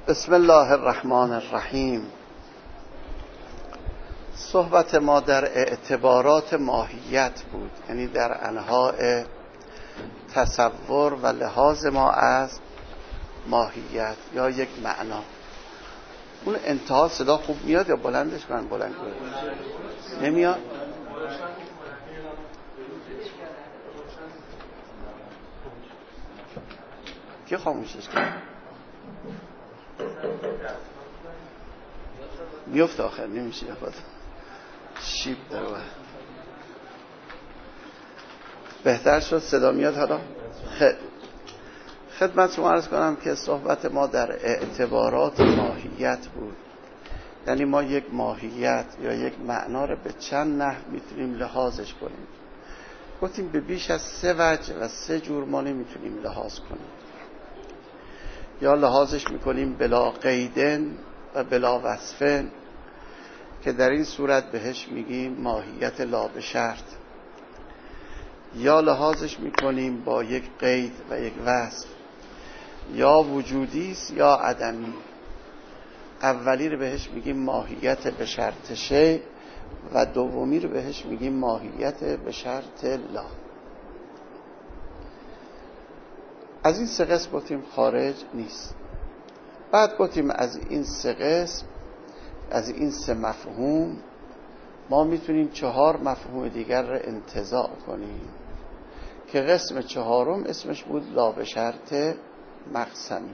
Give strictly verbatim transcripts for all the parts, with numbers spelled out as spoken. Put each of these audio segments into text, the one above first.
بسم الله الرحمن الرحیم. صحبت ما در اعتبارات ماهیت بود، یعنی در انواع تصور و لحاظ ما از ماهیت یا یک معنا. اون انتها صدا خوب میاد یا بلندش کنن؟ بلند کنن نمیاد؟ کی خاموشش کنه؟ میفته آخر نمیشه خود شیب داره. بهتر شد صدا میاد حالا؟ خیلی خدمت شما عرض کنم که صحبت ما در اعتبارات ماهیت بود، یعنی ما یک ماهیت یا یک معنا رو به چند نحو میتونیم لحاظش کنیم. گفتیم به بیش از سه وجه و سه جور ما نمیتونیم لحاظ کنیم. یا لحاظش میکنیم بلا قیدن و بلا وصفن که در این صورت بهش میگیم ماهیت لا به شرط، یا لحاظش میکنیم با یک قید و یک وصف، یا وجودی است یا عدمی. اولی رو بهش میگیم ماهیت به شرط شی و دومی رو بهش میگیم ماهیت به شرط لا. از این سه قسم گفتیم خارج نیست. بعد گفتیم از این سه قسم، از این سه مفهوم ما میتونیم چهار مفهوم دیگر رو انتزاع کنیم که قسم چهارم اسمش بود لا به شرط مقسمی.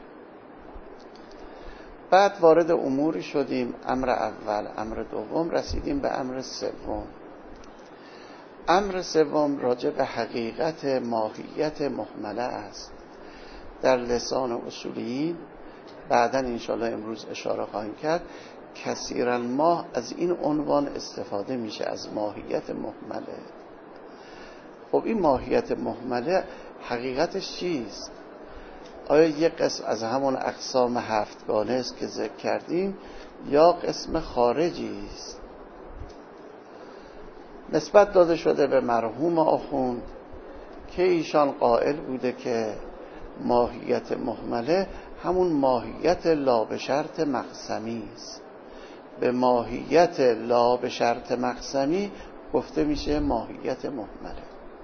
بعد وارد اموری شدیم، امر اول، امر دوم، رسیدیم به امر سوم. امر سوم راجع به حقیقت ماهیت محمله است. در لسان اصولیین بعداً انشاءالله امروز اشاره خواهیم کرد، کثیراً ما از این عنوان استفاده میشه، از ماهیت محمله. خب این ماهیت محمله حقیقتش چیست؟ آیا یک قسم از همون اقسام هفتگانه است که ذکر کردیم یا قسم خارجی است؟ نسبت داده شده به مرحوم آخوند که ایشان قائل بوده که ماهیت محمله همون ماهیت لا به شرط مقسمی است. به ماهیت لا به شرط مقسمی گفته میشه ماهیت محمله.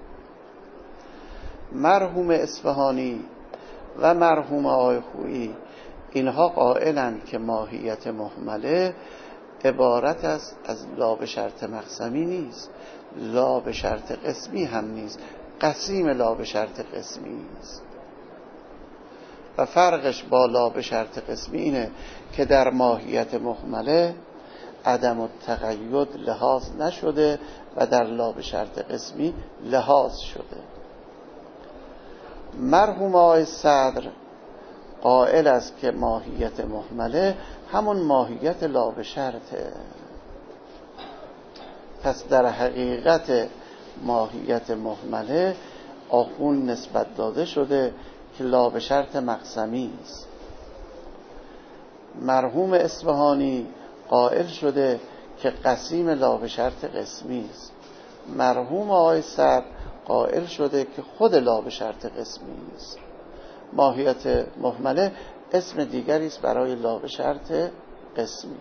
مرحوم اصفهانی و مرحوم آقای خویی اینها قائلند که ماهیت محمله عبارت است از لا به شرط مقسمی نیست، لا به شرط قسمی هم نیست، قسیم لا به شرط قسمی است. و فرقش با لا به شرط قسمی اینه که در ماهیت محمله عدم التقید لحاظ نشده و در لا به شرط قسمی لحاظ شده. مرحوم آقای صدر قائل است که ماهیت محمله همون ماهیت لا به شرطه. پس در حقیقت ماهیت محمله آخون نسبت داده شده که لا به شرط مقسمی است. مرحوم اصفهانی قائل شده که قسیم لا به شرط قسمی است. مرحوم آقای صدر قائل شده که خود لا به شرط قسمی است. ماهیت محمله اسم دیگری است برای لا به شرط قسمی.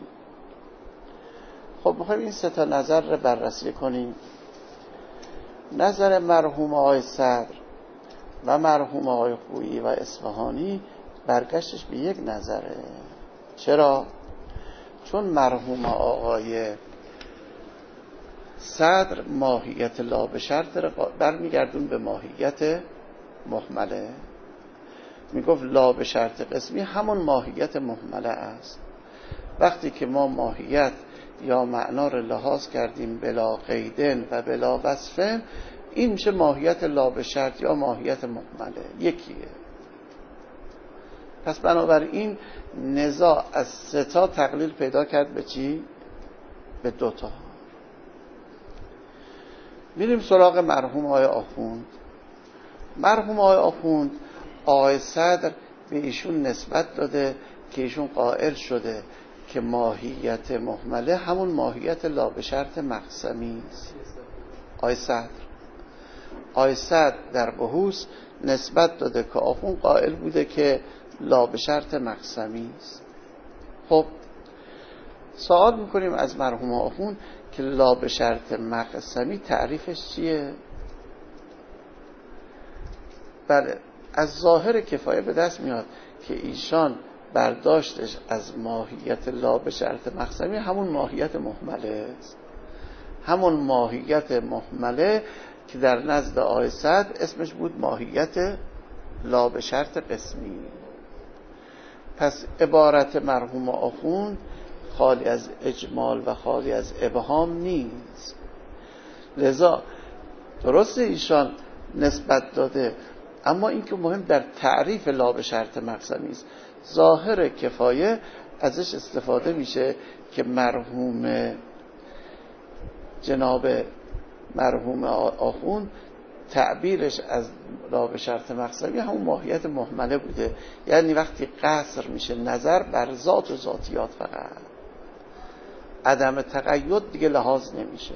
خب می‌خوایم این سه تا نظر رو بررسی کنیم. نظر مرحوم آقای صدر و مرحوم آقای خویی و اصفهانی برگشتش به یک نظره. چرا؟ چون مرحوم آقای صدر ماهیت لا به شرط رو برمیگردون به ماهیت محمله. میگفت لا به شرط قسمی همون ماهیت محمله است. وقتی که ما ماهیت یا معنا رو لحاظ کردیم بلا قیدن و بلا وصفن، این میشه ماهیت لا به شرط یا ماهیت محمله، یکیه. پس بنابراین نزاع از سه تا تقلیل پیدا کرد به چی؟ به دو تا. میریم سراغ مرحوم آقای آخوند. مرحوم آقای آخوند آقای صدر به ایشون نسبت داده که ایشون قائل شده که ماهیت محمله همون ماهیت لا به شرط مقسمی است. آقای صدر آقای صدر در بحوث نسبت داده که آخوند قائل بوده که لا به شرط مقسمی است. خب سوال میکنیم از مرحوم آخوند که لا به شرط مقسمی تعریفش چیه؟ بله، از ظاهر کفایه به دست میاد که ایشان برداشتش از ماهیت لا به شرط مقسمی همون ماهیت مهمله است، همون ماهیت مهمله که در نزد آقای سعد اسمش بود ماهیت لا به شرط قسمی. پس عبارت مرحوم آخوند خالی از اجمال و خالی از ابهام نیست. لذا درست ایشان نسبت داده، اما این که مهم در تعریف لا به شرط مقسمی است. ظاهر کفایه ازش استفاده میشه که مرحوم جناب مرحوم آخوند تعبیرش از لا به شرط مقسمی همون ماهیت مهمله بوده، یعنی وقتی قصر میشه نظر بر ذات و ذاتیات فقط، عدم تقید دیگه لحاظ نمیشه.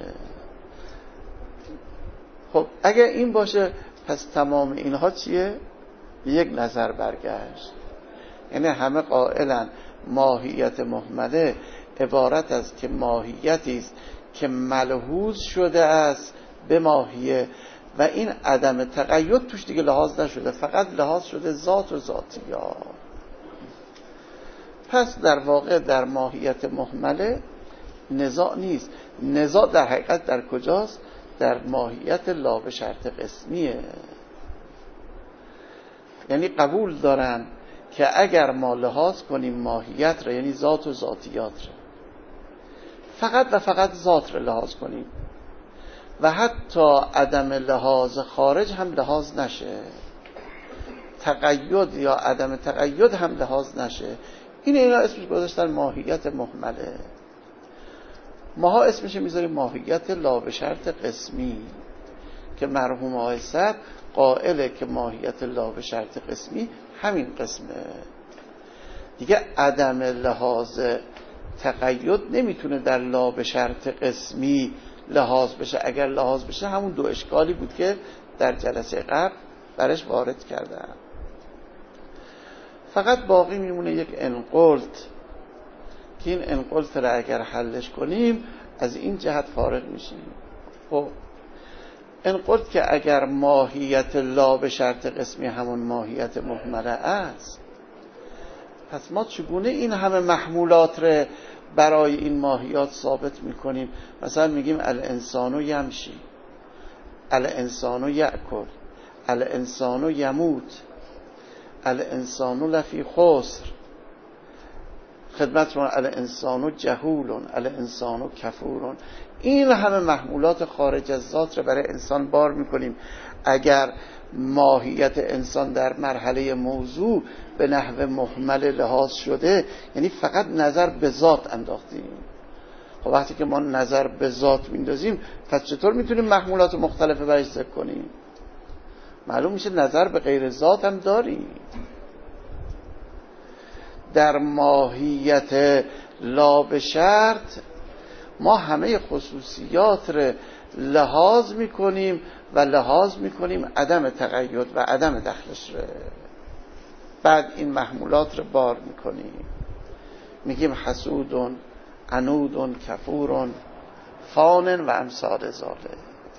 خب اگر این باشه پس تمام اینها چیه؟ یک نظر برگشت. یعنی همه قائلن ماهیت مهمله عبارت است که ماهیتی است که ملحوظ شده است به ماهیه و این عدم تقید توش دیگه لحاظ نشده، فقط لحاظ شده ذات و ذاتیات. پس در واقع در ماهیت مهمله نزاع نیست. نزاع در حقیقت در کجاست؟ در ماهیت لا به شرط قسمیه. یعنی قبول دارن که اگر ما لحاظ کنیم ماهیت را، یعنی ذات و ذاتیات را، فقط و فقط ذات را لحاظ کنیم و حتی عدم لحاظ خارج هم لحاظ نشه، تقید یا عدم تقید هم لحاظ نشه، این اینا اسمش گذاشتن ماهیت مهمله. ماها اسمش میذاریم ماهیت لا به شرط قسمی که مرحوم آقای سعد قائله که ماهیت لا به شرط قسمی همین قسمه دیگه. عدم لحاظ تقید نمیتونه در لا به شرط قسمی لحاظ بشه. اگر لحاظ بشه همون دو اشکالی بود که در جلسه قبل برش وارد کردم. فقط باقی میمونه یک انقلت که این انقلت را اگر حلش کنیم از این جهت فارغ میشیم. خب انقلت که اگر ماهیت لا به شرط قسمی همون ماهیت مهمله است، پس ما چگونه این همه محمولات را برای این ماهیات ثابت میکنیم؟ مثلا میگیم الانسان یمشی، الانسان یأکل، الانسان یموت، الانسان لفی خسر، خدمتتون الانسان جهول، الانسان کفور. این همه محمولات خارج از ذات را برای انسان بار میکنیم. اگر ماهیت انسان در مرحله موضوع به نحو مهمل لحاظ شده، یعنی فقط نظر به ذات انداختیم. خب وقتی که ما نظر به ذات میندازیم پس چطور میتونیم محمولات مختلفه برش ذکر کنیم؟ معلوم میشه نظر به غیر ذات هم داریم. در ماهیت لا به شرط ما همه خصوصیات رو لحاظ میکنیم و لحاظ میکنیم عدم تقید و عدم دخلش رو. بعد این محمولات رو بار میکنیم، میگیم حسودون، عنودون، کفورون، فانن و امثال ذالک.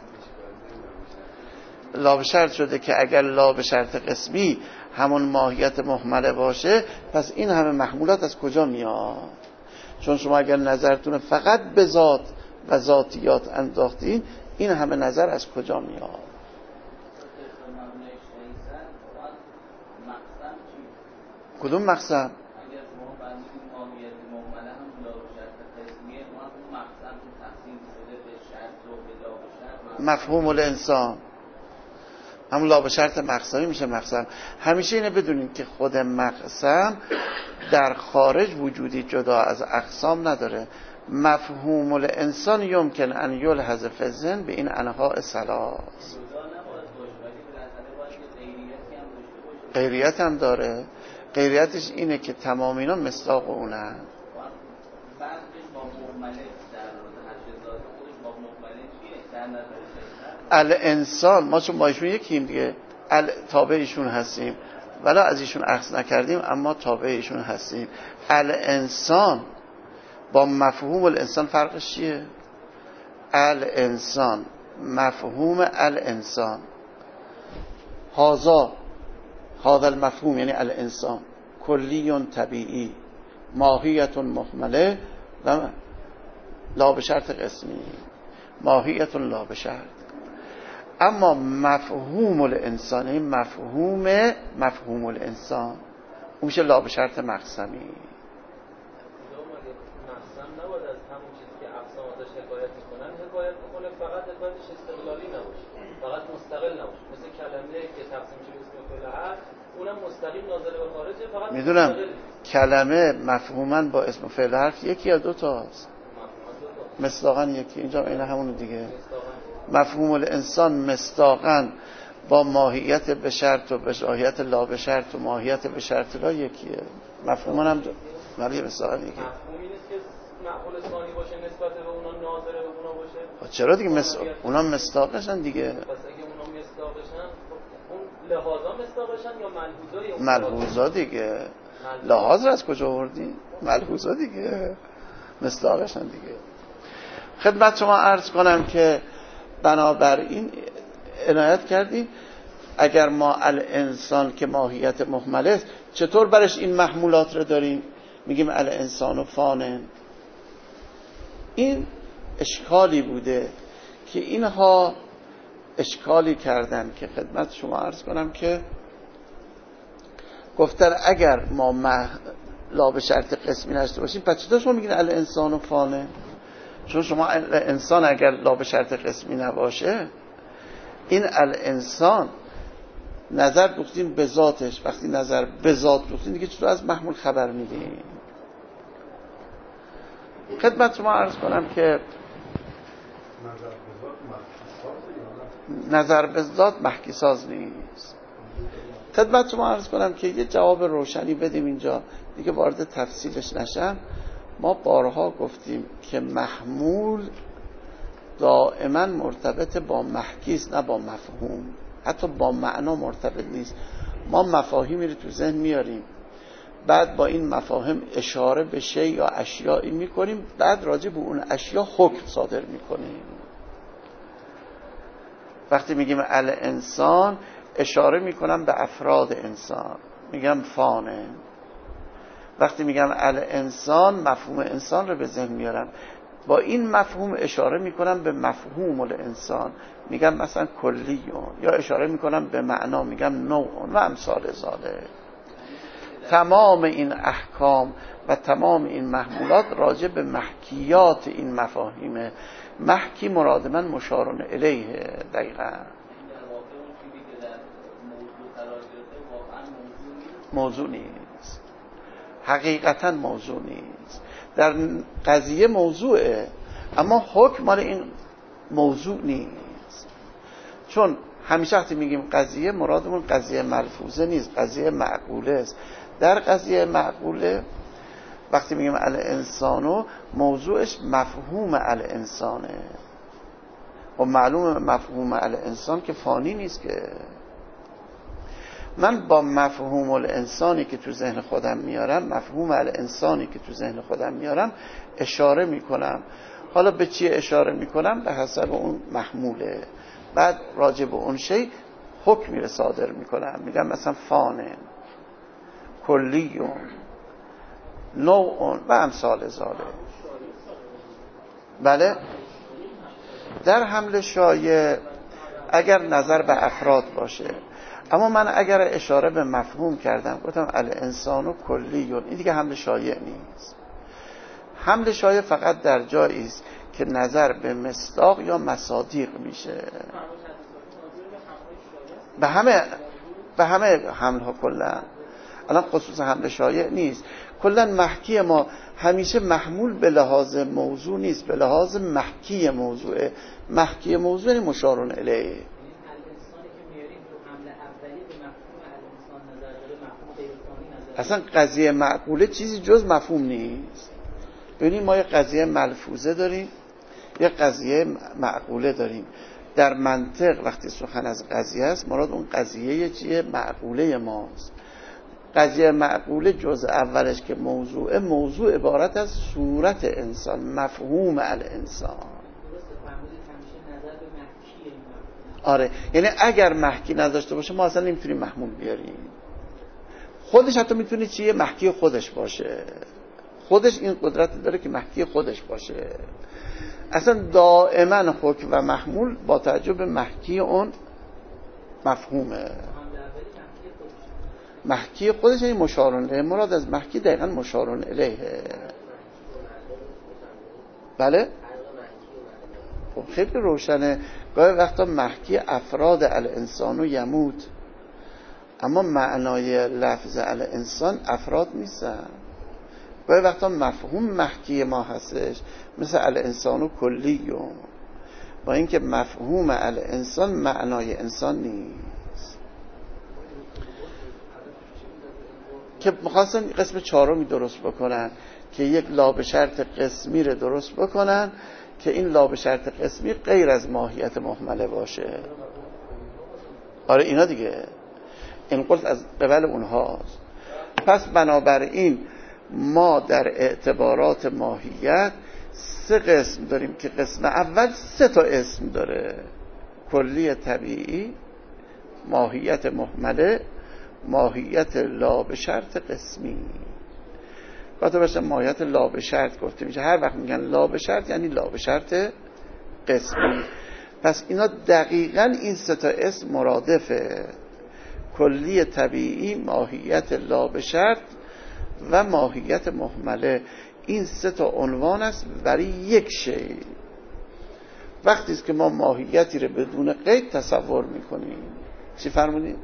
لا به شرط شده که اگر لا به شرط قسمی همون ماهیت مهمله باشه، پس این همه محمولات از کجا میاد؟ چون شما اگر نظرتون فقط به ذات و ذاتیات انداختین، این همه نظر از کجا میاد؟ کدوم مقسم؟ مفهوم الانسان همون لا به شرط مقسمی میشه مقسم. همیشه اینه بدونین که خود مقسم در خارج وجودی جدا از اقسام نداره. مفهوم الانسان یمکن ان یلحظ فی الذهن به این انواع ثلاث. غیریت هم داره. غیریتش اینه که تمام اینا مصداق اونه. الانسان ما چون با ایشون یکیم دیگه، تابع ایشون هستیم ولی از ایشون اخذ نکردیم اما تابع ایشون هستیم. الانسان با مفهوم الانسان فرقش چیه؟ الانسان مفهوم الانسان هازا هذا المفهوم یعنی الانسان کلی طبیعی ماهیت محمله و لا به شرط قسمی ماهیت لا به شرط. اما مفهوم الانسان این مفهوم مفهوم الانسان اون میشه لا به شرط مقسمی. مقسم نباید از همون چیزی که اقسام ازش حکایت میکنن حکایت بکنه، فقط حکایتش استقلالی نباشه، فقط مستقل نباشه. مثل کلمه که تقسیم شده اسم فعل هست اونم مستقیم ناظر به خارجه، فقط میدونم مستقل. کلمه مفهوماً با اسم فعل حرف یکی یا دو تاست؟ مصداقاً یکی. اینجا این همون دیگه. مفهوم الانسان مصداقاً با ماهیت به شرط و ماهیت لا به شرط و ماهیت به شرط لا یکیه. مفهوماً هم ولی مصداقاً یکی. مفهومی نیست که معقول ثانی باشه نسبت به اونا ناظر به اونا باشه. چرا دیگه مص... اونا مصداقشن دیگه. پس اگه اونا مصداقشن اون لحاظا مصداقشن یا ملحوظا؟ ملحوظا دیگه. لحاظ رو از کجا آوردی؟ ملحوظا دیگه. مصداقشن دیگه. خدمت شما عرض کنم که بنابراین عنایت کردیم اگر ما الانسان که ماهیت محمله است چطور برش این محمولات رو داریم؟ میگیم الانسان و فانن. این اشکالی بوده که اینها اشکالی کردن که خدمت شما عرض کنم که گفتن اگر ما مح... لا به شرط قسمی نشته باشیم پس چطور شما میگین الانسان و فانن؟ چون شما انسان اگر لا به شرط قسمی نباشه این الانسان نظر دوختین به ذاتش، وقتی نظر به ذات دوختین دیگه چطور از محمول خبر میدین؟ خدمت شما عرض کنم که نظر به ذات محکی ساز نیست. خدمت شما عرض کنم که یه جواب روشنی بدیم اینجا دیگه وارد تفصیلش نشم. ما بارها گفتیم که محمول دائما مرتبط با محکی است نه با مفهوم، حتی با معنا مرتبط نیست. ما مفاهیمی رو تو ذهن میاریم بعد با این مفاهیم اشاره به شی یا اشیایی میکنیم بعد راجع به اون اشیا حکم صادر میکنیم. وقتی میگیم الانسان اشاره میکنم به افراد انسان میگم فانه. وقتی میگم الانسان مفهوم انسان رو به ذهن میارم با این مفهوم اشاره میکنم به مفهوم الانسان میگم مثلا کلیون یا اشاره میکنم به معنا میگم نوع و امثال ذالک. تمام این احکام و تمام این محمولات راجع به محکیات این مفاهیمه. محکی مراد من مشارون الیه. دقیقا موضوع نیست، حقیقتا موضوع نیست. در قضیه موضوعه اما حکم مال این موضوع نیست. چون همیشه وقتی میگیم قضیه مرادمون قضیه ملفوظه نیست، قضیه معقوله است. در قضیه معقوله وقتی میگیم الانسانو موضوعش مفهوم الانسانه و معلوم مفهوم الانسان که فانی نیست که. من با مفهوم الانسانی که تو ذهن خودم میارم مفهوم الانسانی که تو ذهن خودم میارم اشاره میکنم. حالا به چی اشاره میکنم؟ به حسب اون محموله. بعد راجع به اون شی حکمی رو صادر میکنم میگم مثلا فانن کلیون نوعون و امثال ذالک. بله در حمل شایع اگر نظر به افراد باشه، اما من اگر اشاره به مفهوم کردم گفتم الانسان و کلیون این دیگه حمل شایع نیست. حمل شایع فقط در جایی است که نظر به مصداق یا مصادیق میشه. به همه به همه حمل ها کلا الان خصوص حمل شایع نیست. کلا محکی ما همیشه محمول به لحاظ موضوع نیست، به لحاظ محکی موضوعه. محکی موضوع یعنی مشارون الیه. اصلا قضیه معقوله چیزی جز مفهوم نیست. ببینید ما یه قضیه ملفوظه داریم یه قضیه معقوله داریم. در منطق وقتی سخن از قضیه است مراد اون قضیه چیه؟ معقوله ماست. قضیه معقوله جزء اولش که موضوع موضوع عبارت از صورت انسان، مفهوم الانسان. آره، یعنی اگر محکی نداشته باشه ما اصلا نمیتونیم محمول بیاریم. خودش حتی میتونه چیه؟ محکی خودش باشه. خودش این قدرت داره که محکی خودش باشه. اصلا دائما حکم و محمول با توجه به محکی اون مفهومه. محکی خودش یعنی مشار الیه. مراد از محکی دقیقا مشار الیه. بله؟ خب خیلی روشنه. گاهی وقتا محکی افراد الانسان و یموت، اما معنای لفظ الانسان افراد نیستن. گاهی وقتا مفهوم محکی ما هستش، مثل الانسان و کلیوم، با اینکه مفهوم الانسان معنای انسان نیست. که می‌خواستن قسم چهارمی درست بکنن که یک لاب شرط قسمی رو درست بکنن که این لاب شرط قسمی غیر از ماهیت محمله باشه. آره اینا دیگه این قلت از قبل اونهاست. پس بنابراین ما در اعتبارات ماهیت سه قسم داریم که قسم اول سه تا اسم داره: کلی طبیعی، ماهیت محمله، ماهیت لاب شرط قسمی. باید باشه ماهیت لاب شرط گفته میشه. هر وقت میگن لاب شرط یعنی لاب شرط قسمی. پس اینا دقیقاً این سه تا اسم مرادفه: کلی طبیعی، ماهیت لاب شرط و ماهیت محمله. این سه تا عنوان است برای یک شی. وقتی است که ما ماهیتی رو بدون قید تصور میکنیم. چی فرمودید؟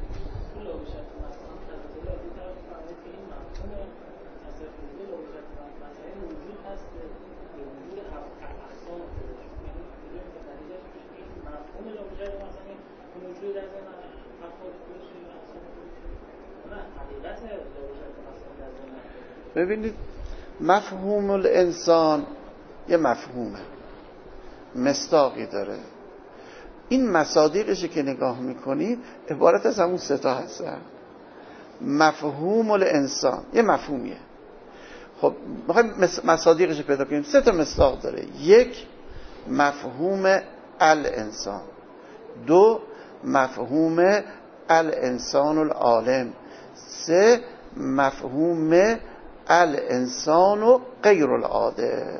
ببینید مفهوم الانسان یه مفهومه، مصداقی داره. این مصادیقشی که نگاه میکنید عبارت از همون سه تا هستن. مفهوم الانسان یه مفهومیه. خب میخوایم مصادیقش رو پیدا کنیم. سه تا مصداق داره: یک، مفهوم الانسان; دو، مفهوم الانسان العالم; سه، مفهوم الانسان و غیر العاده.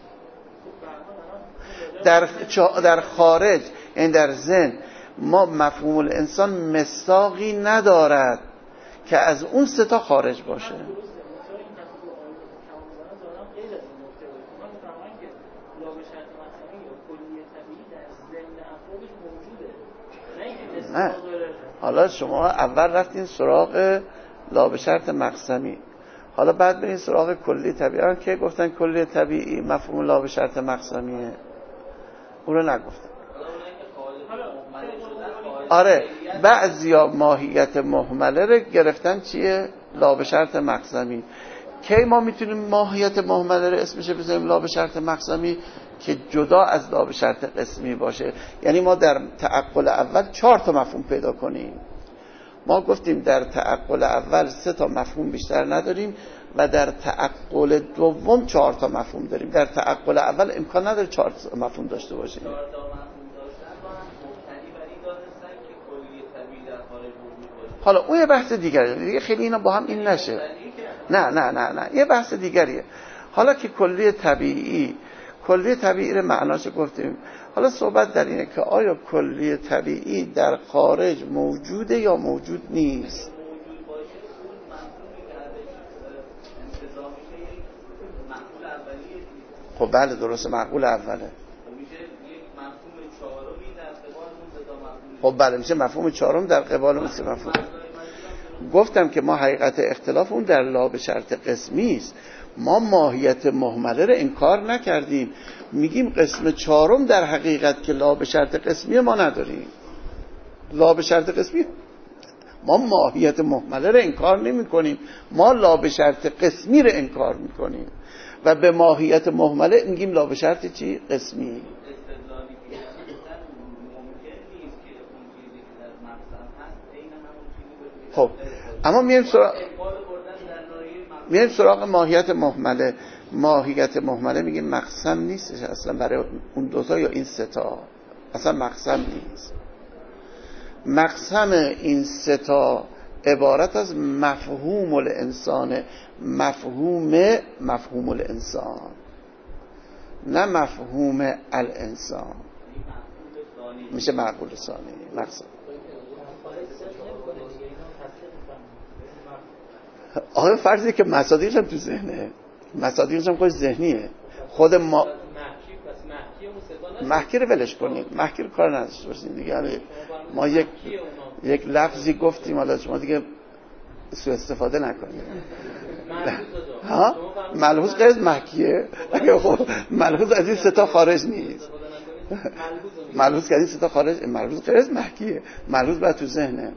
در در خارج یعنی در ذهن ما مفهوم الانسان مصداقی ندارد که از اون سه تا خارج باشه. نه، حالا شما اول رفتین سراغ لاب شرط مقسمی، حالا بعد برین سراغ کلی طبیعی. که گفتن کلی طبیعی مفهوم لاب شرط مقسمیه؟ اون رو نگفتن. آره، بعضیا ماهیت محمله رو گرفتن چیه؟ لاب شرط مقسمی. کی ما میتونیم ماهیت محمله رو اسمش بذاریم لاب شرط مقسمی؟ که جدا از لاب شرط قسمی باشه. یعنی ما در تعقل اول چهار تا مفهوم پیدا کنیم. ما گفتیم در تعقل اول سه تا مفهوم بیشتر نداریم و در تعقل دوم چهار تا مفهوم داریم. در تعقل اول امکان نداره چهار تا مفهوم داشته باشیم. چهار تا مفهوم داشتن با هم مبتنی بر این دانستن که کلی طبیعی در خارج موجود باشه. حالا اون یه بحث دیگریه دیگه، خیلی اینا با هم این نشه. نه نه نه نه یه بحث دیگریه. حالا که کلی طبیعی کلی طبیعی رو معناش گفتیم. حالا صحبت در اینه که آیا کلی طبیعی در خارج موجوده یا موجود نیست؟ خب بله درسته، معقول اوله. خب بله میشه مفهوم چهارم در قبال اون سه مفهوم. گفتم که ما حقیقت اختلاف اون در لاب شرط قسمی است. ما ماهیت محمله رو انکار نکردیم، میگیم قسم چهارم در حقیقت که لاب شرط قسمی ما نداریم. لاب شرط قسمی ما ماهیت محمله رو انکار نمی کنیم، ما لاب شرط قسمی رو انکار میکنیم و به ماهیت محمله میگیم لاب شرط چی؟ قسمی. خب اما میایم سراغ میایم سراغ ماهیت مهمله. ماهیت مهمله میگیم مقسم نیستش اصلا برای اون دوتا یا این ستا، اصلا مقسم نیست. مقسم این ستا عبارت از مفهوم الانسان، مفهوم مفهوم الانسان، نه مفهوم الانسان. میشه معقول ثانی مقسم. آقا فرضی که مصادیقش هم تو ذهنه، مصادیقش هم خود ذهنیه. خود ما محکی رو ولش کنیم، محکی رو کار نداشته باشیم دیگه. ما یک یک لفظی گفتیم حالا شما دیگه سوء استفاده نکنید. ها ملحوظ غیر از محکیه. خب ملحوظ از این ستا خارج نیست. ملحوظ که از این ستا خارج، ملحوظ غیر از محکیه. ملحوظ باید تو ذهنه.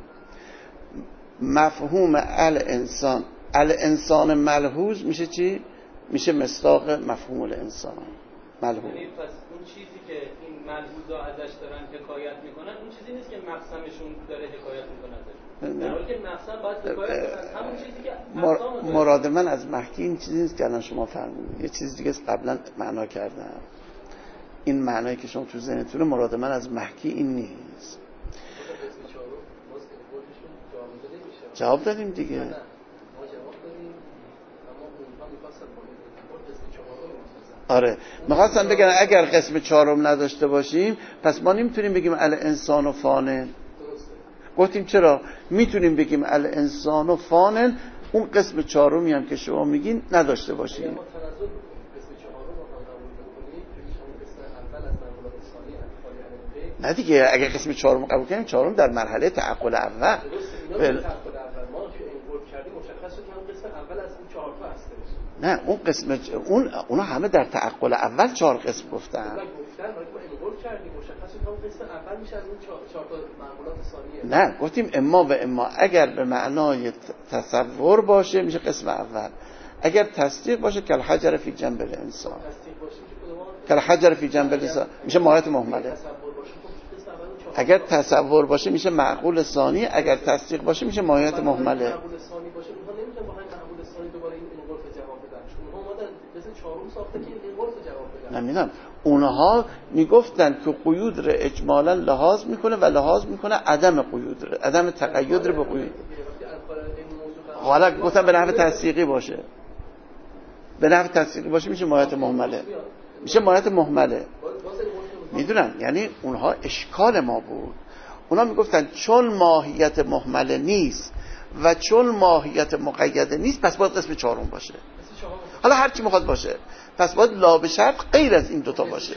مفهوم الانسان، الانسان ملحوظ میشه چی؟ میشه مصداق مفهوم الانسان ملحوظ. یعنی پس اون چیزی که این ملحوظا ازش دارن حکایت میکنن اون چیزی نیست که مقسمشون داره حکایت میکنه ازش، در حالی که مقسم باید حکایت کنن همون چیزی که مر... مراد من از محکی این چیزی نیست که الان شما فرمودید، یه چیز دیگه قبلا معنا کردم. این معنایی که شما تو ذهنتونه مراد من از محکی این نیست. جواب دادیم دیگه. آره میخواستم بگم اگر قسم چهارم نداشته باشیم پس ما نمیتونیم بگیم الانسان و فانن. گفتیم چرا میتونیم بگیم الانسان و فانن، اون قسم چهارمی هم که شما میگین نداشته باشیم. نه دیگه اگر قسم چهارم قبول کنیم، چهارم در مرحله تعقل اول. بل... نه اون قسم اون اونا همه در تعقل اول چهار قسم گفتن. نه گفتیم اما و اما، اگر به معنای تصور باشه میشه قسم اول، اگر تصدیق باشه کل حجر فی جنب الانسان، کل حجر فی جنب الانسان میشه ماهیت مهمله. اگر تصور باشه میشه معقول ثانی، اگر تصدیق باشه میشه ماهیت مهمله. نمیدونم اونها میگفتن که قیود رو اجمالا لحاظ میکنه و لحاظ میکنه عدم قیود رو، عدم تقید رو به قیود. حالا گفتم به نحو تصدیقی باشه، به نحو تصدیقی باشه میشه ماهیت مهمله، میشه ماهیت مهمله. میدونم یعنی اونها اشکال ما بود. اونها میگفتن چون ماهیت مهمله نیست و چون ماهیت مقیده نیست پس باید قسم چهارم باشه. حالا هر چی میخواد باشه پس باید لا به شرط غیر از این دوتا باشه.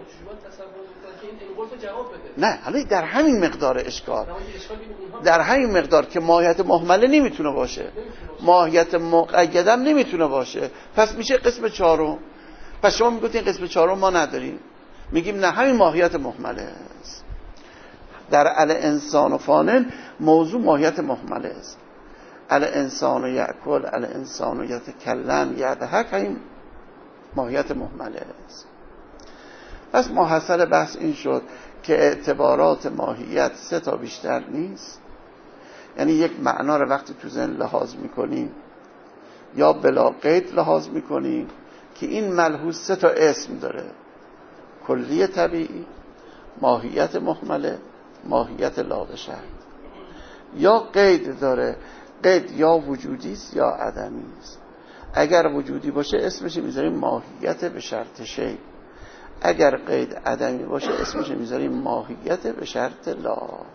نه حالا در همین مقدار اشکال، در همین مقدار که ماهیت مهمله نمیتونه باشه، ماهیت مقیده هم نمیتونه باشه، پس میشه قسم چهارم. پس شما میگفتین قسم چهارم ما نداریم، میگیم نه همین ماهیت مهمله است. در الانسان و فانن موضوع ماهیت مهمله است. الانسان یأکل، الانسان یتکلم، یضحک، این ماهیت مهمله است. پس محصل بحث این شد که اعتبارات ماهیت سه تا بیشتر نیست. یعنی یک معنا رو وقتی تو ذهن لحاظ میکنیم یا بلا قید لحاظ میکنیم که این ملحوظ سه تا اسم داره: کلی طبیعی، ماهیت مهمله، ماهیت لا به شرط. یا قید داره، قید یا وجودی است یا عدمی است. اگر وجودی باشه اسمش میذاریم ماهیت به شرط شی، اگر قید عدمی باشه اسمش میذاریم ماهیت به شرط لا.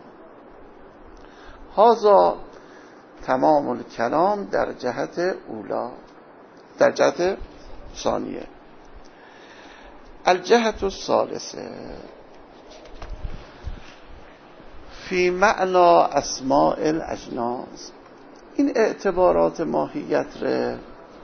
هذا تمام الکلام در جهت اولا، در جهت ثانیه. الجهت الثالثه فی معنا اسماء الاجناس. این اعتبارات ماهیت را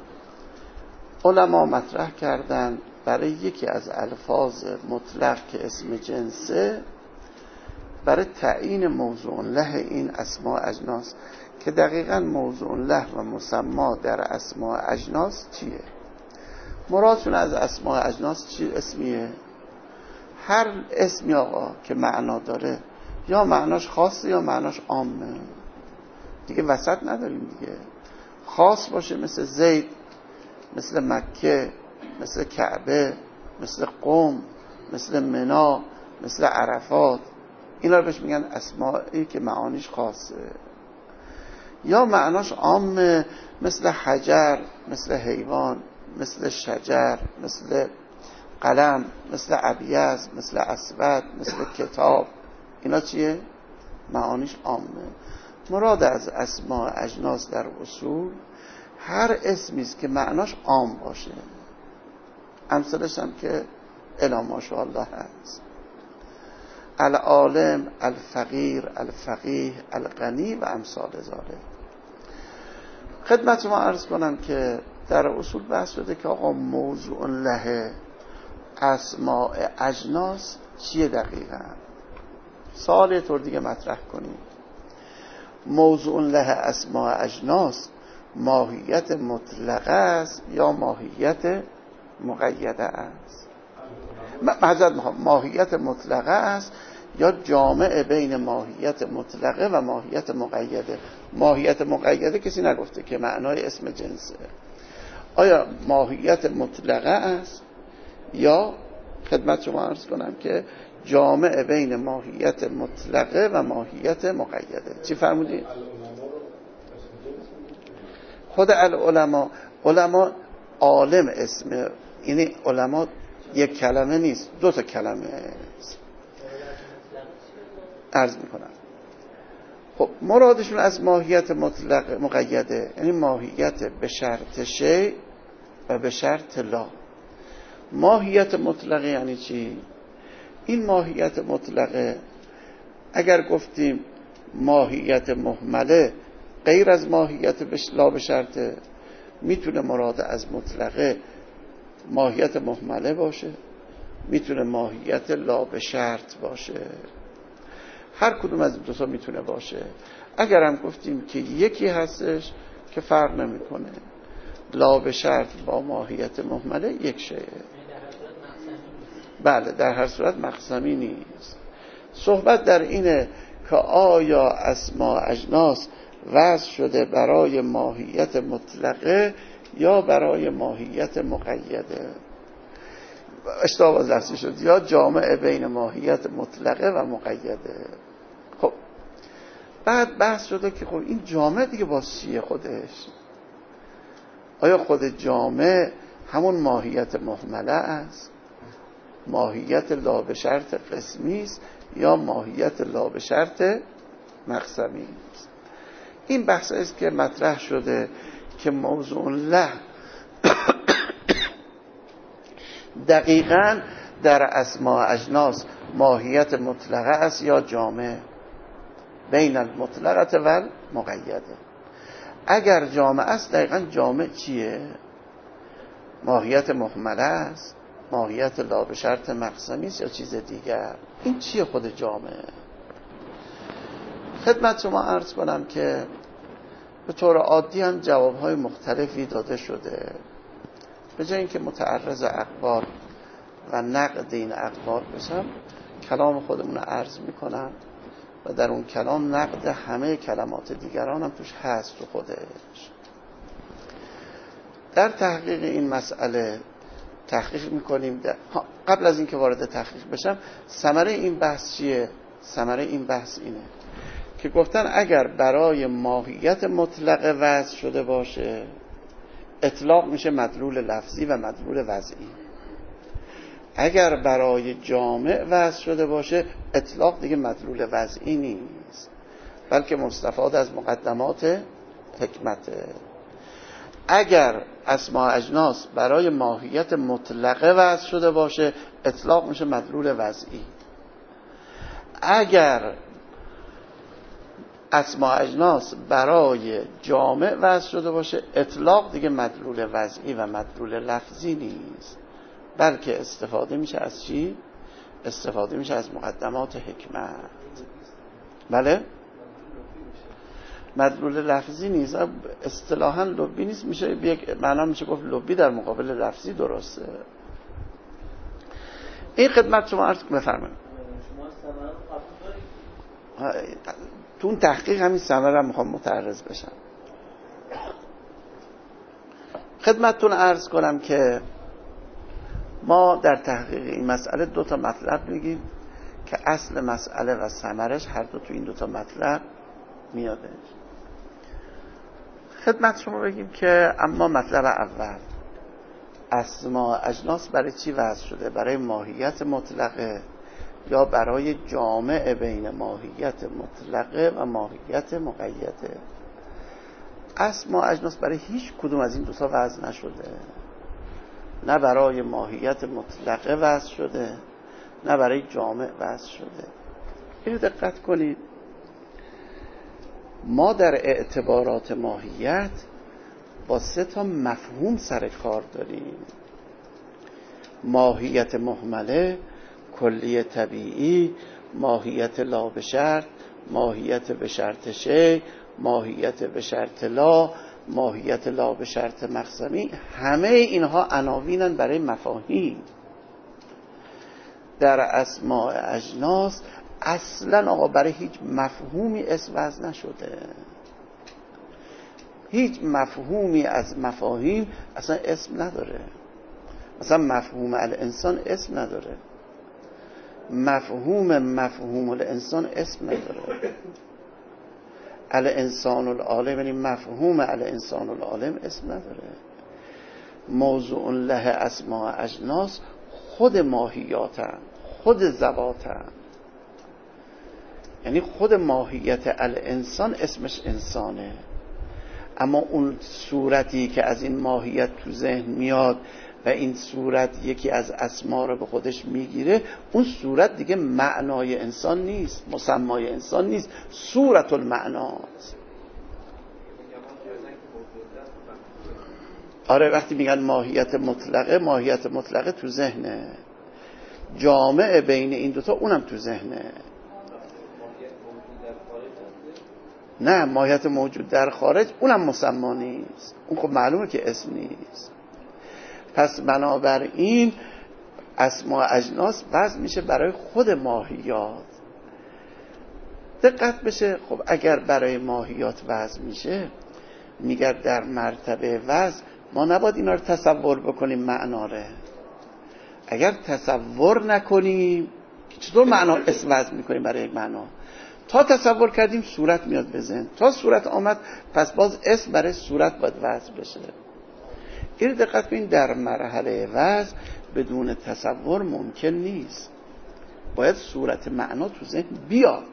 علما مطرح کردن برای یکی از الفاظ مطلق که اسم جنسه، برای تعیین موضوع له این اسماء اجناس، که دقیقاً موضوع له و مسما در اسماء اجناس چیه؟ مرادشون از اسماء اجناس چی اسمیه؟ هر اسمی آقا که معنا داره یا معناش خاصه یا معناش عامه، دیگه وسط نداریم دیگه. خاص باشه مثل زید، مثل مکه، مثل کعبه، مثل قم، مثل منا، مثل عرفات. اینا رو بهش میگن اسمایی که معانیش خاصه. یا معناش عام، مثل حجر، مثل حیوان، مثل شجر، مثل قلم، مثل ابیض، مثل اسود، مثل کتاب. اینا چیه؟ معانیش عامه. مراد از اسماء اجناس در اصول هر اسمی است که معناش عام باشه. امثالش هم که الا ماشاءالله هست: العالم، الفقیر، الفقیه، الغنی و امثال ذالک. خدمت ما عرض کنم که در اصول بحث شده که آقا موضوع له اسماء اجناس چیه دقیقا؟ سوال طور دیگه مطرح کنیم. موضوع له اسماء اجناس ماهیت مطلقه است یا ماهیت مقیده است؟ معذرت میخوام، ماهیت مطلقه است یا جامع بین ماهیت مطلقه و ماهیت مقیده؟ ماهیت مقیده کسی نگفته که معنای اسم جنسه. آیا ماهیت مطلقه است یا خدمت شما عرض کنم که جامع بین ماهیت مطلقه و ماهیت مقیده؟ چی فرمودید؟ خود العلماء، علماء عالم اسم، یعنی علماء یک کلمه نیست، دو تا کلمه است. عرض میکنم خب مرادشون از ماهیت مطلق مقیده یعنی ماهیت به شرط شیء و به شرط لا. ماهیت مطلقه یعنی چی؟ این ماهیت مطلقه اگر گفتیم ماهیت مهمله غیر از ماهیت لا به شرطه، میتونه مراد از مطلقه ماهیت مهمله باشه، میتونه ماهیت لا به شرط باشه. هر کدوم از این دو تا میتونه باشه. اگر هم گفتیم که یکی هستش که فرق نمیکنه، لا به شرط با ماهیت مهمله یک شیء. بله، در هر صورت مقسمی نیست. صحبت در اینه که آیا اسماء اجناس وضع شده برای ماهیت مطلقه یا برای ماهیت مقیده؟ اشتباه باز لفظی شد، یا جامع بین ماهیت مطلقه و مقیده. خب بعد بحث شده که خب این جامع دیگه باز چیه خودش؟ آیا خود جامع همون ماهیت مهمله است، ماهیت لا به شرط قسمی است، یا ماهیت لا به شرط مقسمی است؟ این بحث است که مطرح شده که موضوع له دقیقاً در اسماء اجناس ماهیت مطلقه است یا جامع بین المطلقه و المقیده. اگر جامع است دقیقاً جامع چیه؟ ماهیت مهمله است، ماهیت لا به شرط مقسمی است یا چیز دیگر؟ این چیه خود جامع؟ خدمت شما عرض کنم که به طور عادی هم جوابهای مختلفی داده شده. به جای اینکه متعرض اقوال و نقد این اقوال بشم، کلام خودمون رو عرض میکنم و در اون کلام نقد همه کلمات دیگران هم توش هست تو خودش. در تحقیق این مسئله تحقیق میکنیم. قبل از اینکه وارد تحقیق بشم، ثمره این بحث چیه؟ ثمره این بحث اینه که گفتن اگر برای ماهیت مطلقه وضع شده باشه اطلاق میشه مدلول لفظی و مدلول وضعی. اگر برای جامع وضع شده باشه اطلاق دیگه مدلول وضعی نیست، بلکه مستفاد از مقدمات حکمته. اگر اسماء اجناس برای ماهیت مطلقه وضع شده باشه اطلاق میشه مدلول وضعی. اگر اسماء اجناس برای جامع وضع شده باشه اطلاق دیگه مدلول وضعی و مدلول لفظی نیست، بلکه استفاده میشه از چی؟ استفاده میشه از مقدمات حکمت. بله؟ مدلول لفظی نیست، اصطلاحاً لبی نیست، میشه یک معنا میشه گفت لبی در مقابل لفظی. درسته. این خدمت شما عرض بفرمایید. تو اون تحقیق همین ثمره رو میخوام متعرض بشم. خدمتتون عرض کنم که ما در تحقیق این مسئله دو تا مطلب میگیم که اصل مسئله و ثمرش هر دو تو این دو تا مطلب میاده. خدمت شما بگیم که اما مطلب اول، اسما اجناس برای چی وضع شده؟ برای ماهیت مطلقه یا برای جامع بین ماهیت مطلقه و ماهیت مقیده؟ اسما اجناس برای هیچ کدوم از این دو تا وضع نشده، نه برای ماهیت مطلقه وضع شده نه برای جامع وضع شده. اینو دقت کنید، ما در اعتبارات ماهیت با سه تا مفهوم سر کار داریم: ماهیت مهمله، کلی طبیعی، ماهیت لا به شرط، ماهیت به شرط شی، ماهیت به شرط لا، ماهیت لا به شرط مقسمی. همه اینها عناوینن برای مفاهیم. در اسماء اجناس اصلا آقا برای هیچ مفهومی اسم وضع نشده، هیچ مفهومی از مفاهیم اصلا اسم نداره. مثلا مفهوم الانسان اسم نداره، مفهوم مفهوم الانسان اسم نداره. الانسان العالم یعنی مفهوم الانسان العالم اسم نداره. موضوع له اسماء اجناس خود ماهیاتن، خود ذواتن، یعنی خود ماهیت الانسان اسمش انسانه، اما اون صورتی که از این ماهیت تو ذهن میاد و این صورت یکی از اسما رو به خودش میگیره، اون صورت دیگه معنای انسان نیست، مسمای انسان نیست، صورت المعناست. آره، وقتی میگن ماهیت مطلقه، ماهیت مطلقه تو ذهنه، جامع بین این دوتا اونم تو ذهنه. نه، ماهیت موجود در خارج اونم مسما نیست، اون خب معلومه که اسم نیست. پس بنابراین اسماء اجناس وضع میشه برای خود ماهیات. دقت بشه، خب اگر برای ماهیات وضع میشه، میگه در مرتبه وضع ما نباید اینا رو تصور بکنیم معناره. اگر تصور نکنیم چطور معنا اسم وضع میکنیم برای یک معنا؟ تا تصور کردیم صورت میاد به ذهن، تا صورت آمد پس باز اسم برای صورت باید وضع بشه. این دقت کنید، در مرحله وضع بدون تصور ممکن نیست، باید صورت معنا تو ذهن بیاد.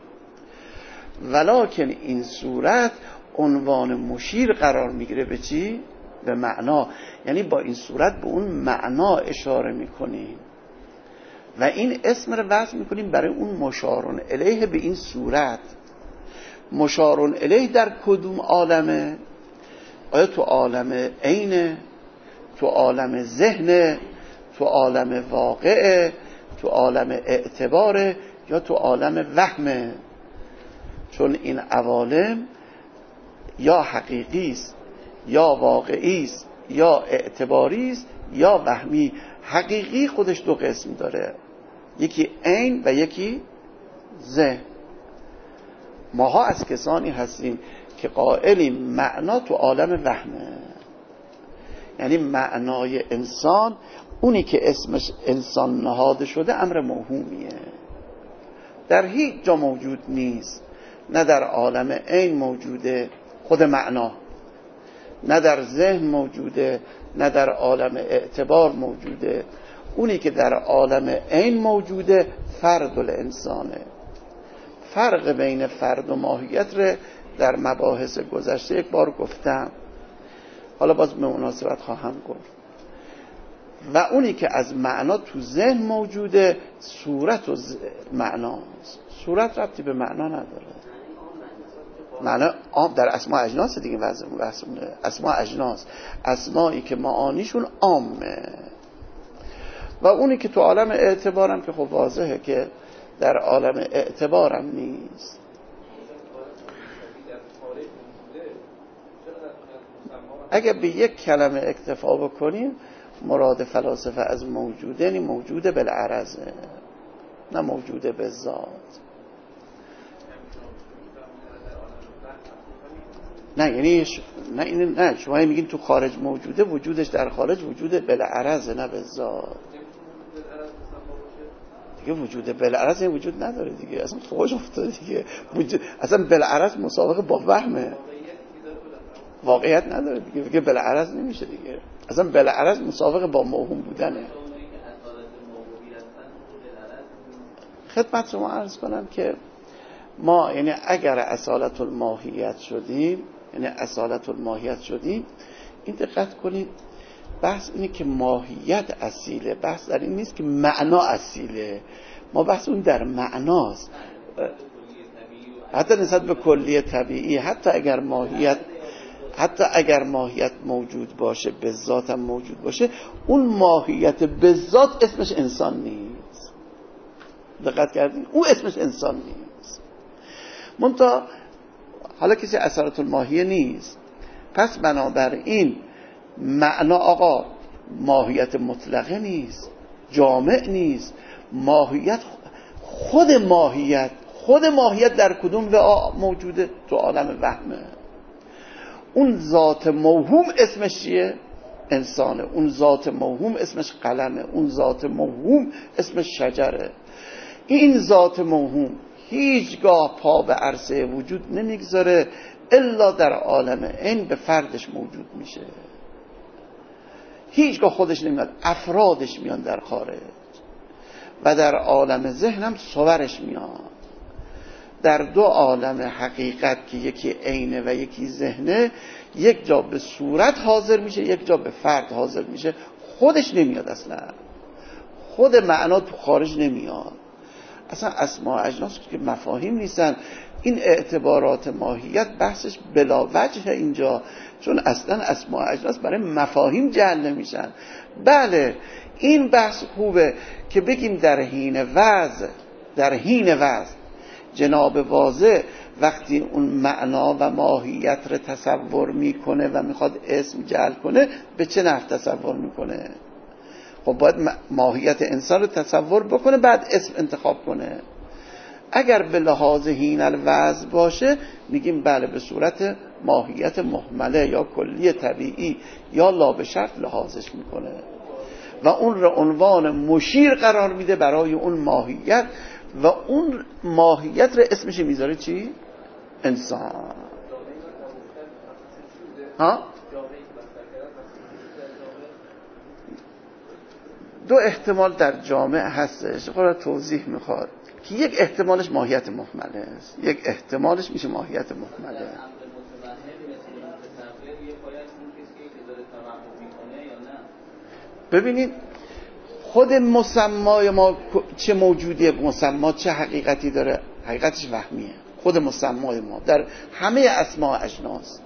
ولکن این صورت عنوان مشیر قرار میگیره به چی؟ به معنا. یعنی با این صورت به اون معنا اشاره میکنیم و این اسم رو وضع میکنیم برای اون مشارون الیه به این صورت. مشارون الیه در کدوم عالمه؟ آیا تو عالم عینه، تو عالم ذهن، تو عالم واقعه، تو عالم اعتباره، یا تو عالم وهمه؟ چون این عوالم یا حقیقی است یا واقعی است یا اعتباری است یا وهمی. حقیقی خودش دو قسم داره، یکی عین و یکی ذهن. ماها از کسانی هستیم که قائلیم معنا تو عالم وهمه، یعنی معنای انسان اونی که اسمش انسان نهاده شده امر موهومیه، در هیچ جا موجود نیست. نه در عالم عین موجوده خود معنا، نه در ذهن موجوده، نه در عالم اعتبار موجوده. اونی که در عالم عین موجوده فرد الانسانه. فرق بین فرد و ماهیت رو در مباحث گذشته یک بار گفتم، حالا باز به مناسبت خواهم گفت. و اونی که از معنا تو ذهن موجوده صورت و معناست. صورت ربطی به معنا نداره. معنا عام در اسماء اجناس دیگه، وضع اسماء اجناس اسمایی که معانیشون عامه. و اونی که تو عالم اعتبارم که خب واضحه که در عالم اعتبارم نیست. اگه به یک کلمه اکتفا بکنیم، مراد فلاسفه از موجوده یعنی موجوده بالعرضه، نه موجوده به ذات. نه یعنی نه این نه شما میگین تو خارج موجوده، وجودش در خارج وجود بالعرض نه به ذات دیگه. وجود بالعرض این وجود نداره دیگه، اصلا فوج افتاده دیگه. وجود اصلا بالعرض مسابقه با وهمه، واقعیت نداره دیگه. دیگه بالعرض نمیشه دیگه، اصلا بالعرض مسابقه با موهوم بودنه. خدمت شما عرض کنم که ما یعنی اگر اصالت الماهیت شدیم، یعنی اصالت الماهیت شدیم، این دقت کنید بحث اینه که ماهیت اصیله، بحث در این نیست که معنا اصیله. ما بحث اون در معناست، حتی نسبت به کلیه طبیعی. حتی اگر ماهیت حتی اگر ماهیت موجود باشه، به ذات هم موجود باشه، اون ماهیت به ذات اسمش انسان نیست. دقت کردین؟ اون اسمش انسان نیست. منتها حالا کسی اثرات الماهیه نیست، پس بنابراین معنا آقا ماهیت مطلقه نیست، جامع نیست. ماهیت خود ماهیت خود ماهیت در کدوم وعا موجوده؟ تو عالم وهمه. اون ذات موهوم اسمش چیه؟ انسانه. اون ذات موهوم اسمش قلمه. اون ذات موهوم اسمش شجره. این ذات موهوم هیچگاه پا به عرصه وجود نمیگذاره الا در عالم عین به فردش موجود میشه. هیچگاه خودش نمیاد، افرادش میان در خارج و در عالم ذهنم صورش میان. در دو عالم حقیقت که یکی عینه و یکی ذهنه، یک جا به صورت حاضر میشه، یک جا به فرد حاضر میشه. خودش نمیاد، اصلا خود معنا تو خارج نمیاد. اصلا اسماء اجناس که مفاهیم نیستن. این اعتبارات ماهیت بحثش بلا وجه اینجا، چون اصلا اسماء اجناس برای مفاهیم جعل نمیشن. بله این بحث خوبه که بگیم در حین وضع در حین وضع جناب واضح وقتی اون معنا و ماهیت رو تصور میکنه و میخواد اسم جعل کنه، به چه نحو تصور میکنه؟ خب باید ماهیت انسان رو تصور بکنه، بعد اسم انتخاب کنه. اگر به لحاظ حین الوضع باشه میگیم بله به صورت ماهیت محمله یا کلی طبیعی یا لا به شرط لحاظش میکنه و اون رو عنوان مشیر قرار میده برای اون ماهیت و اون ماهیت رو اسمش میذاره چی؟ انسان. ها؟ دو احتمال در جامع هستش، خود توضیح میخواد که یک احتمالش ماهیت محمله است، یک احتمالش میشه ماهیت محمله. ببینید خود مسمای ما چه موجودیه، مسما چه حقیقتی داره؟ حقیقتش وهمیه. خود مسمای ما در همه اسماء اجناس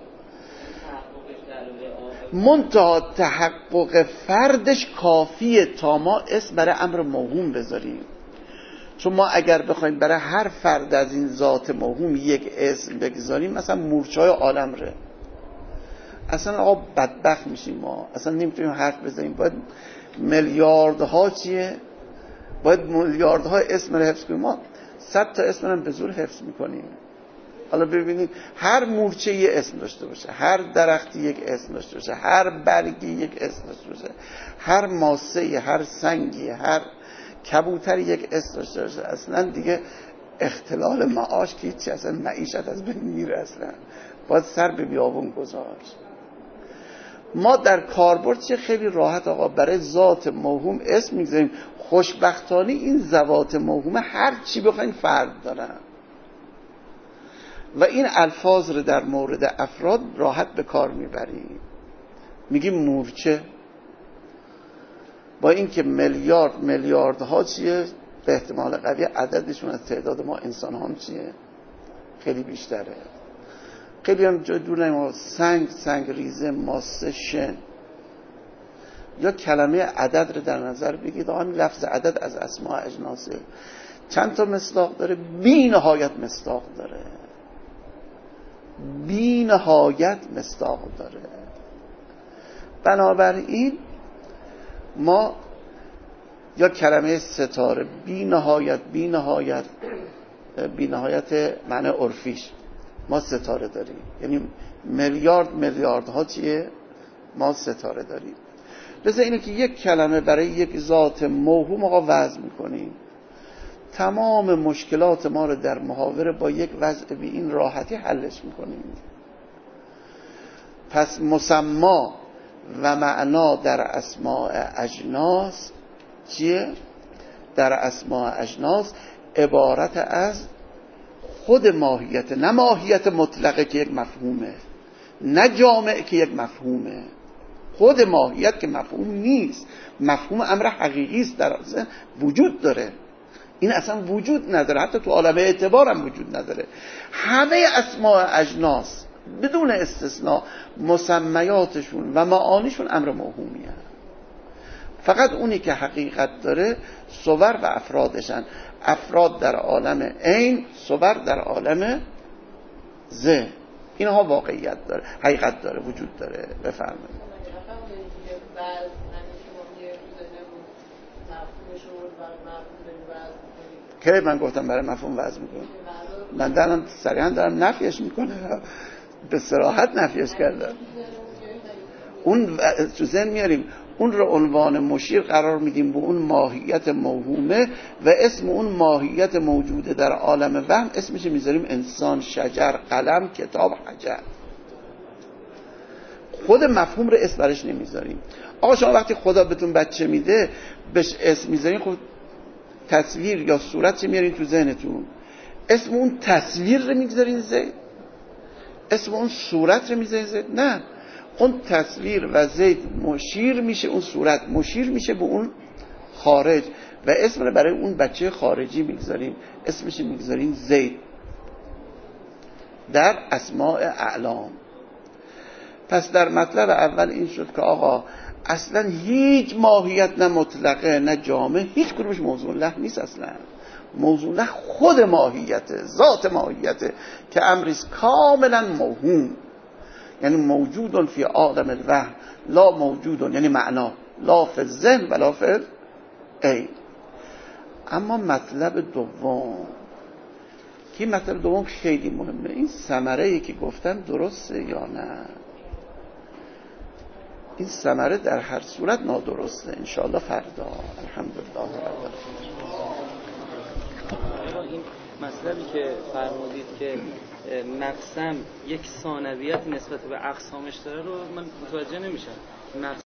منتها تحقق فردش کافیه تا ما اسم برای امر موهوم بذاریم. چون ما اگر بخوایم برای هر فرد از این ذات موهوم یک اسم بگذاریم، مثلا مورچه‌های عالم ره، اصلا آقا بدبخت میشیم. ما اصلا نمیتونیم حرف بزنیم. باید میلیاردها چیه؟ باید میلیاردها اسم رو حفظ کنیم. ما صد تا اسم رو به زور حفظ میکنیم. حالا ببینید هر مورچه یه اسم داشته باشه، هر درختی یک اسم داشته باشه، هر برگی یک اسم داشته باشه، هر ماسه، هر سنگی، هر کبوتر یک اسم داشته باشه، اصلا دیگه اختلال معاش که هیچی، اصلا معیشت از بین میره. اصلا باید سر به بیابون گذاشت. ما در کاربرد چه خیلی راحت آقا برای ذات موهوم اسم میگذاریم. خوشبختانه این ذوات موهوم هر چی بخواین فرد دارن و این الفاظ رو در مورد افراد راحت به کار میبریم. میگیم مورچه، با اینکه میلیارد میلیاردها چیه، به احتمال قوی عددشون از تعداد ما انسان هم چیه خیلی بیشتره. خیلی هم جای دور نمیم. سنگ، سنگ ریزه، ماسه، شن یا کلمه عدد رو در نظر بگید. آن لفظ عدد از اسماء اجناسه. چند تا مصداق داره؟ بی نهایت مصداق داره، بی نهایت مصداق داره. بنابراین ما یا کلمه ستاره بی نهایت بی نهایت بی نهایت معنی عرفیش ما ستاره داریم. یعنی میلیارد میلیاردها چیه؟ ما ستاره داریم. لذا اینه که یک کلمه برای یک ذات موهوم آقا وضع میکنیم، تمام مشکلات ما رو در محاوره با یک وضع به این راحتی حلش میکنیم. پس مسما و معنا در اسماء اجناس چیه؟ در اسماء اجناس عبارت از خود ماهیت، نه ماهیت مطلقه که یک مفهومه، نه جامع که یک مفهومه، خود ماهیت که مفهوم نیست، مفهوم امر حقیقی است، در اصل وجود داره، این اصلا وجود نداره، حتی تو عالم اعتبار هم وجود نداره. همه اسماء اجناس بدون استثناء مسمیاتشون و معانیشون امر موهومی هست. فقط اونی که حقیقت داره صور و افرادشن، افراد در عالم عین، صور در عالم ذهن، اینها واقعیت داره، حقیقت داره، وجود داره. بفرمایید. که من گفتم برای مفهوم وضع میکنم، من دارم صریحا دارم نفیش میکنم، به صراحت نفیش کردم. اون تو ذهن میاریم، اون رو عنوان مشیر قرار میدیم به اون ماهیت موهومه و اسم اون ماهیت موجوده در عالم وهم اسمش میذاریم انسان، شجر، قلم، کتاب، حجر. خود مفهوم رو اسم برش نمیذاریم. آقا شما وقتی خدا بهتون بچه میده بهش اسم میذارین، خب تصویر یا صورت چه میارین تو ذهنتون؟ اسم اون تصویر رو میذارین زید؟ اسم اون صورت رو میذارین زید؟ نه، اون تصویر و زید مشیر میشه، اون صورت مشیر میشه به اون خارج و اسم رو برای اون بچه خارجی میگذاریم، اسمش میگذاریم زید در اسماء اعلام. پس در مطلب اول این شد که آقا اصلا هیچ ماهیت، نه مطلقه نه جامع، هیچ کدومش موضوع له نیست. اصلا موضوع له خود ماهیته، ذات ماهیته که امریست کاملا موهوم، یعنی موجودون فی عالم الوهم، لا موجودون یعنی معنا، لا فی الذهن ولا فی العین. اما مطلب دوم که مطلب دوم خیلی مهمه، این ثمره‌ای که گفتن درسته یا نه؟ این ثمره در هر صورت نادرسته. انشاءالله فردا. الحمدلله رب العالمین. این مطلبی که فرمودید که نفسم یک ثانویت نسبت به اقسامش داره رو من متوجه نمیشم.